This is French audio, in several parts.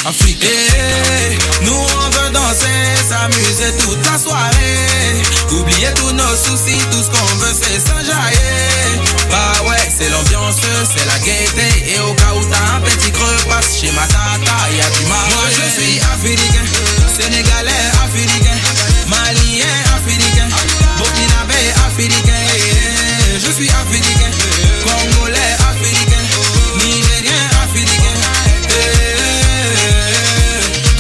Afrique. Nous on veut danser, s'amuser toute la soirée. Oublier tous nos soucis, tout ce qu'on veut c'est s'enjailler. Bah ouais, c'est l'ambiance, c'est la gaieté. Et au cas où t'as un petit creux, passe chez ma tata, y'a du mal. Moi je suis africain, sénégalais africain, malien africain, burkinabé africain. Je suis africain, congolais africain, nigérien africain.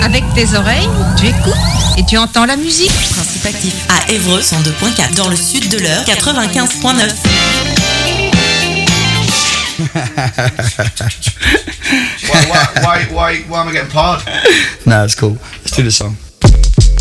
Avec tes oreilles, tu écoutes et tu entends la musique. Principe actif à Évreux 102.4, dans le sud de l'Eure 95.9. Why am I getting parred? Nah, it's cool. Let's do the song. Do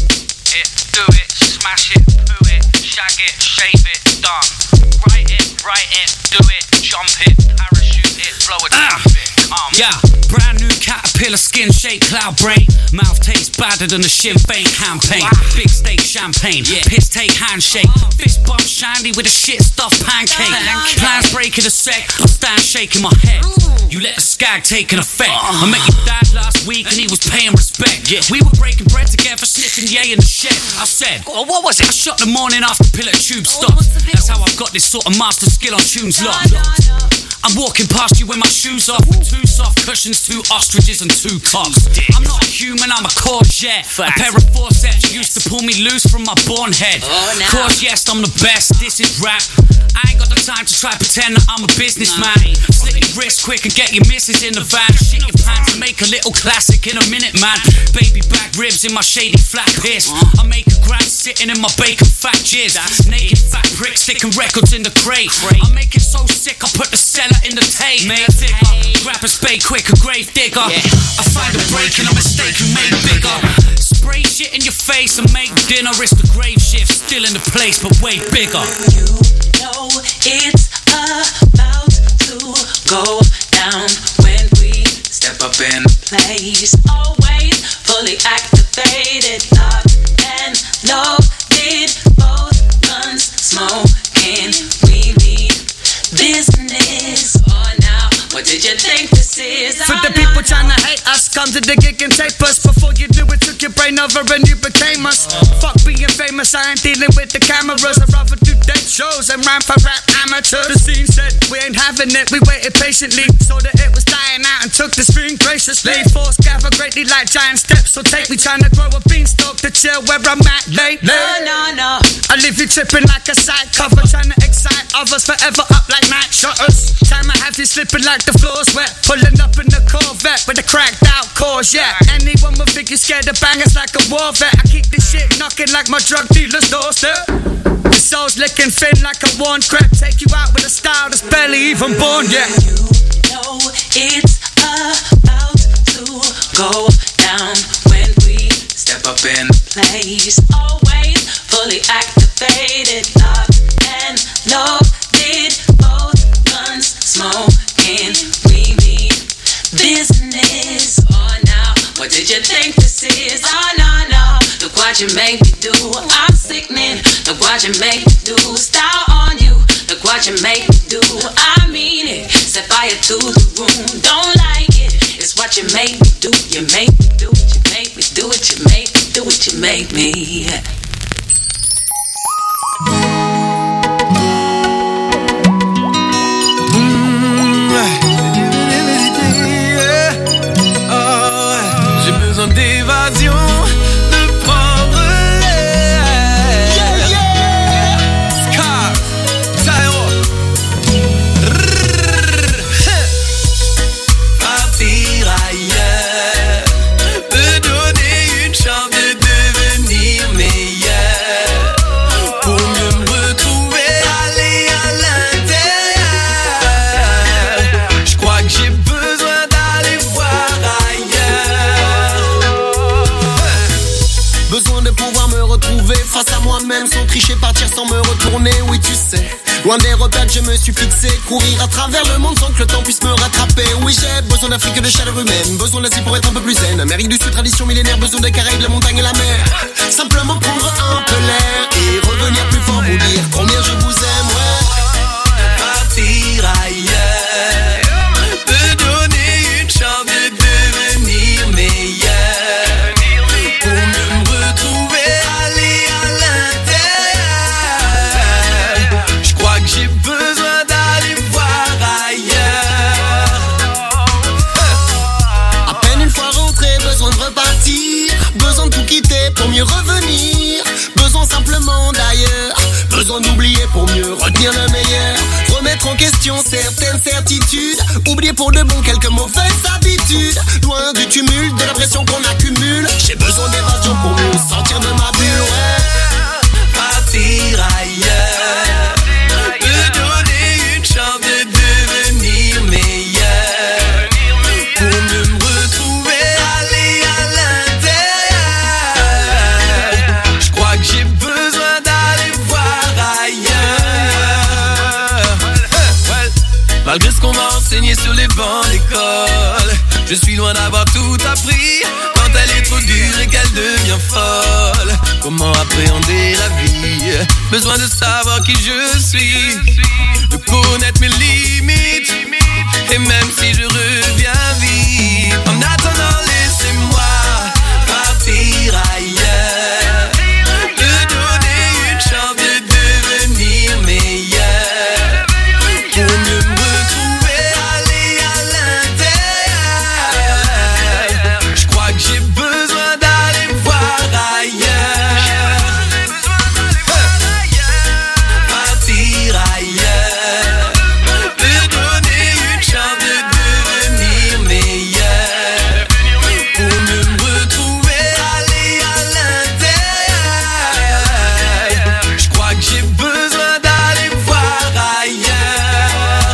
it, smash it, poo it, shag it, shave it, done. Write it, do it, jump it, parachute it, blow a traffic, come. Yeah, brand new caterpillar, skin shake, cloud brain. Mouth tastes badder than a Sinn Féin campaign. Big steak champagne, piss take handshake. Fist bump shandy with a shit stuffed pancake. Plans breaking a sec, I stand shaking my head. You let the skag take an effect. I met your dad last week and he was paying respect. We were breaking bread together, sniffing yay in the shed. I said, what was it? I shot the morning after pill at tube stop. That's how I've got this sort of master skill on tunes locked. I'm walking past you with my shoes off, with 2 soft cushions, 2 ostriches and 2 cocks. I'm not a human, I'm a courgette. A pair of forceps used to pull me loose from my born head. Course, yes, I'm the best, this is rap. I ain't got the time to try pretend that I'm a businessman. Slit your wrist quick and get your missus in the van. Shit your pants and make a little classic in a minute, man. Baby back ribs in my shady flat piss. I make a grand sitting in my bacon fat jizz. Naked fat prick sticking records in the crate. I make it so sick I put the cellar in the tape. Made digger, grab a spade quick, a grave digger. I find a break in a mistake and make bigger. Spray shit in your face and make dinner. It's the grave shift, still in the place but way bigger. You know it's about to go down when we step up in place. Always fully activated, locked and loaded. Both guns smoking, we mean business. Oh, now, what did you think this is? For the people trying to hate us, come to the gig and tape us. Before you do it, took your brain over and you became us. Fuck being famous, I ain't dealing with the cameras. I'd rather do dead shows and rhyme for rap amateurs. The scene said we ain't having it, we waited patiently. Saw that it was dying out and took the screen graciously. Force gather greatly like giant steps, so take me trying to grow a beanstalk to chill where I'm at lately. No. I leave you tripping like a side cover, trying to excite others forever up like night shutters. Time I have you slipping like the floor's wet, pulling up in the Corvette with a cracked out cause, yeah. Anyone would think you scared of bangers like a war vet. I keep this shit knocking like my drug dealer's doorstep. The soul's licking thin like a worn crap. Take you out with a style that's barely even born yet. You know it's about to go down when we step up in place. Always fully activated, locked and loaded. Both guns smoking, we mean business. Oh, now, what did you think this is? Oh, no. Look what you make me do. I'm sickening. Look what you make me do. Style on you. Look what you make me do. I mean it. Set fire to the room. Don't like it. It's what you make me do. You make me do it. You make me do it. You make me do it. You make me. J'ai besoin d'évasion, de prendre l'air. Scar, Tyro. Partir ailleurs peut donner une chance de devenir meilleur. Pour mieux me retrouver, aller à l'intérieur. Je crois que j'ai besoin d'aller voir ailleurs. Besoin de pouvoir me retrouver face à moi-même, sans tricher, partir sans me retourner, oui tu sais. Loin des repères que je me suis fixé, courir à travers le monde sans que le temps puisse me rattraper. Oui j'ai besoin d'Afrique et de chaleur humaine, besoin d'Asie pour être un peu plus zen. Amérique du Sud, tradition millénaire, besoin des Caraïbes, la montagne et la mer. Simplement prendre un peu l'air et revenir plus fort, vous dire combien je vous aime, ouais. Partir ailleurs peut donner une chance de devenir meilleur. Pour mieux me retrouver, aller à l'intérieur. Je crois que j'ai besoin d'aller voir ailleurs. À peine une fois rentré, besoin de repartir, besoin de tout quitter pour mieux revenir, besoin simplement d'ailleurs, besoin d'oublier pour mieux retenir le meilleur, remettre remettre en question certaines certitudes. Oublier pour de bon quelques mauvaises habitudes. Loin du tumulte, de la pression qu'on accumule. J'ai besoin d'évasion pour mieux sortir de ma bulle, ouais. Partir ailleurs, me donner une chance de devenir meilleur, pour mieux me retrouver, aller à l'intérieur. Je crois que j'ai besoin d'aller voir ailleurs. Malgré ce qu'on m'a enseigné sur les bancs d'école, je suis loin d'avoir tout appris. Quand elle est trop dure et qu'elle devient folle, comment appréhender la vie? Besoin de savoir qui je suis, de connaître mes limites. Et même si je reviens vite, en attendant laissez-moi partir ailleurs, me donner une chance de devenir meilleur, pour mieux me retrouver, aller à l'intérieur. Je crois que j'ai besoin d'aller voir ailleurs, partir ailleurs, me donner une chance de devenir meilleur, pour mieux me retrouver, aller à l'intérieur. Je crois que j'ai besoin d'aller voir ailleurs.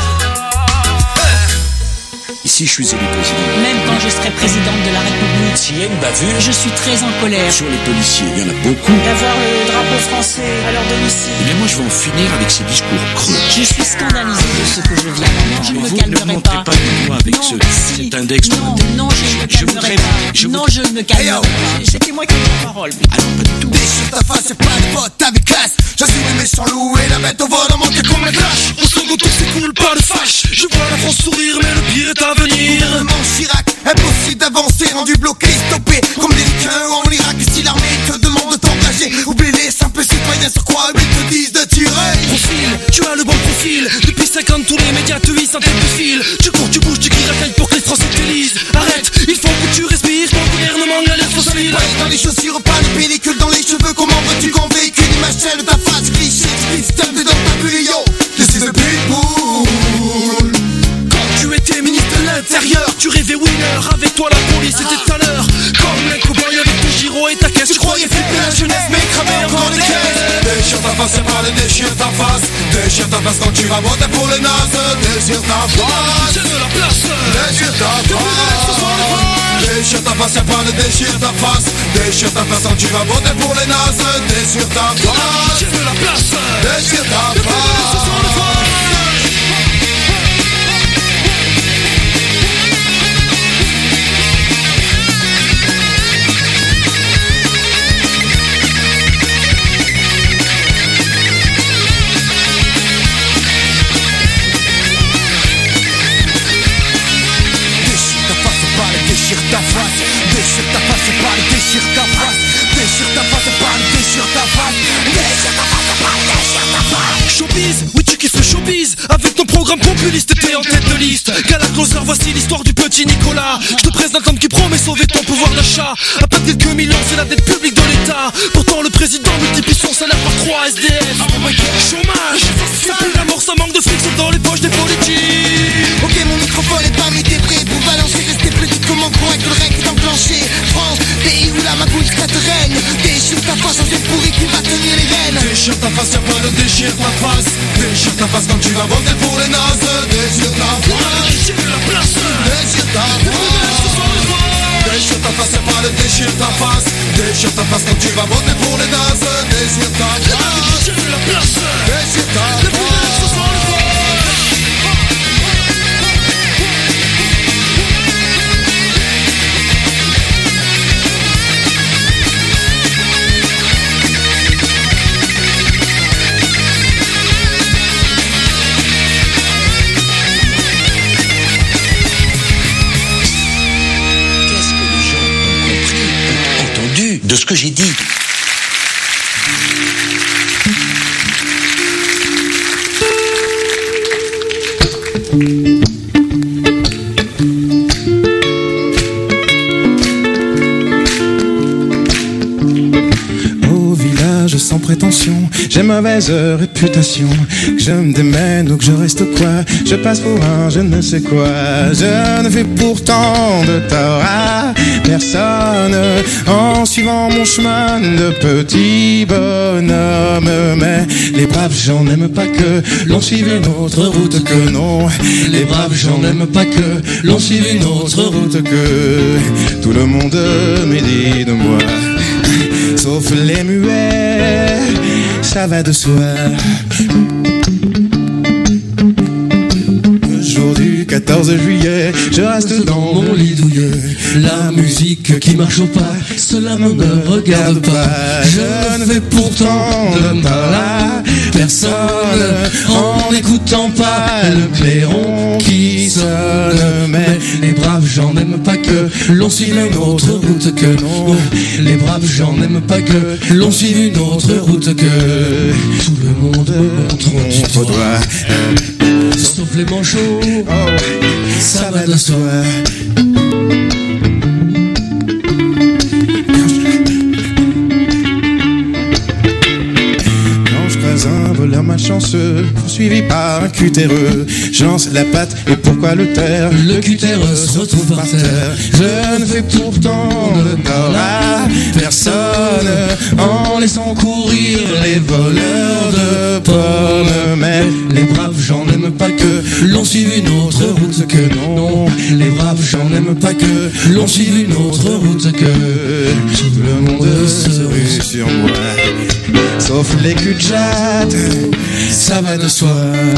Ici, je suis élu président. Même quand je serai présidente de la République, S'il y a une bavure je suis très en colère. sur les policiers, il y en a beaucoup. D'avoir le drapeau français à leur domicile. Eh bien, moi, je vais en finir avec ces discours creux. Je suis scandalisée de ce que je viens. Non, je ne me Vous ne calmerai montrez pas. pas du doigt avec Non, cet si. index de la Non, tête. non, je ne me Je calmerai voudrais- pas. je Non, voudrais- je ne me calmerai pas. C'était moi qui ai la parole. Ah non, pas du tout. Déchire ta face, c'est pas des potes avec classe. J'assume les méchants loups et la bête au vol en manque qu'on me clash. Au second tour s'écoule pas de fâche. Je vois la France sourire mais le pire est à venir. Gouvernement Chirac, impossible d'avancer, rendu bloqué, stoppé. Comme des liqueurs en Irak, si l'armée te demande de t'engager. Oublie les simples citoyens sur quoi ils te disent de tirer. Profil, tu as le bon profil. Depuis 50 tous les médias te hissent en tête de fil. Tu cours, tu bouges, tu cries racaille pour que les Français t'élisent. Arrête, il faut que tu respires. Ton gouvernement galère facile. Ouais, dans les chaussures, pas de pellicule dans les cheveux. Comment veux-tu qu'on véhicule l'image telle de ta face cliché? Système de dans ta bulle, yo. This is a pitbull. Quand tu étais ministre de l'Intérieur, tu rêvais winner. Avec toi la police était tout à l'heure. Comme un cow-boy avec ton giro et ta caisse. Tu croyais flipper la jeunesse mais cramer encore les caisses. Déchire ta face, c'est pas le déchire ta face. Déchire ta face quand tu vas voter pour les nazes. Déchire ta face. J'ai de la place. Déchire ta face. Déchire ta face, c'est pas le déchire ta face. Déchire ta face quand tu vas voter pour les nazes. Déchire ta face. J'ai de la place. Déchire ta face. Déchire ta face, déchire ta face, c'est pas le déchire ta face. Déchire ta face, c'est pas le déchire ta face. Déchire ta face, c'est pas le déchire ta face. Showbiz, oui tu kiffes le showbiz. Avec ton programme populiste, t'es en tête de liste. Galacloser, voici l'histoire du petit Nicolas. Je te présente l'homme qui promet sauver ton pouvoir d'achat. À pas de quelques millions, c'est la dette publique de l'État. Pourtant le président multiplie son salaire par 3 SDF. Chômage, ça pue la mort, ça manque de fric, c'est dans les poches des politiques. Ok, mon microphone est pas mis des prêts pour balancer. Restez politiquement correct, le règne est enclenché. France, pays où la magouille te règne. Déchire ta face, un vieux pourri qui va tenir les rênes. Déchire ta face, y'a pas de déchire ta face. Déchire ta face quand tu vas voter pour les nazes. Déchire ta face. J'ai de la place. Déchire ta face. Déchire ta face, y'a pas de déchire ta face. Déchire ta face quand tu vas voter pour les nazes. Déchire ta face. J'ai de la place. Déchire ta face. De ce que j'ai dit. Au village sage sans prétention. J'ai mauvaise réputation, que je me démène ou que je reste quoi. Je passe pour un je ne sais quoi. Je ne fais pourtant de tort à personne en suivant mon chemin de petit bonhomme. Mais les braves gens n'aiment pas que l'on suive une autre route que non. Les braves gens n'aiment pas que l'on suive une autre route que tout le monde me dit de moi. Sauf les muets, ça va de soi. Le jour du 14 juillet, je reste dans mon lit douilleux. La musique qui marche au pas, cela ne me regarde pas. Je ne fais pourtant de mal à personne en n'écoutant pas le clairon qui sonne. Mais les braves gens n'aiment pas que l'on suive une autre route que non. Les braves gens n'aiment pas que l'on suive une autre route que tout le monde montre du doigt. Sauf les manchots, ça va de soi. Un voleur malchanceux, poursuivi par un cutéreux. Je lance la patte et pourquoi le taire? Le cutéreux se retrouve par terre. Je ne fais pourtant de tort à personne en laissant courir les voleurs de pommes. Mais les braves gens n'aiment pas que l'on suive une autre route que non. Les braves gens n'aiment pas que l'on suive une autre route que tout le monde se rue sur moi. Sauf les culs de jatte, ça va de soi.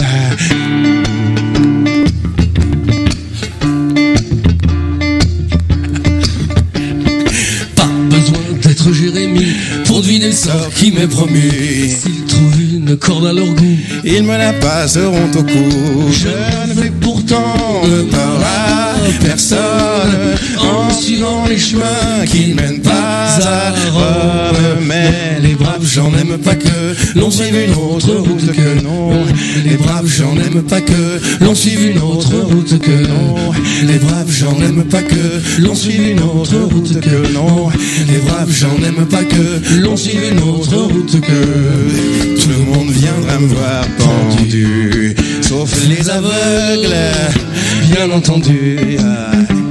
Pas besoin d'être Jérémie pour deviner le sort qui m'est promis. S'ils trouvent une corde à leur goût, ils me la passeront au cou. Je ne fais pourtant de tort à personne en suivant les chemins qui ne mènent pas à Rome. Mais les braves gens n'aiment pas que l'on suive une autre route que non. Les braves gens n'aiment pas que l'on suive une autre route que non. Les braves gens n'aiment pas que l'on suive une autre route que non. Les braves gens n'aiment pas que l'on suive une autre route que tout le monde viendra me voir pendu, sauf les aveugles, bien entendu.